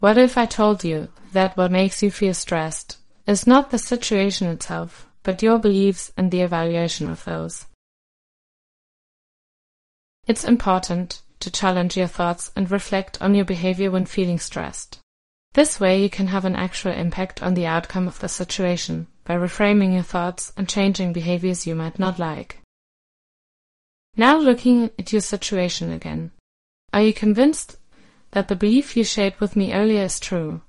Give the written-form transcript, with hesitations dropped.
What if I told you that what makes you feel stressed is not the situation itself, but your beliefs and the evaluation of those? It's important to challenge your thoughts and reflect on your behavior when feeling stressed. This way you can have an actual impact on the outcome of the situation by reframing your thoughts and changing behaviors you might not like. Now looking at your situation again. Are you convinced that the belief you shared with me earlier is true?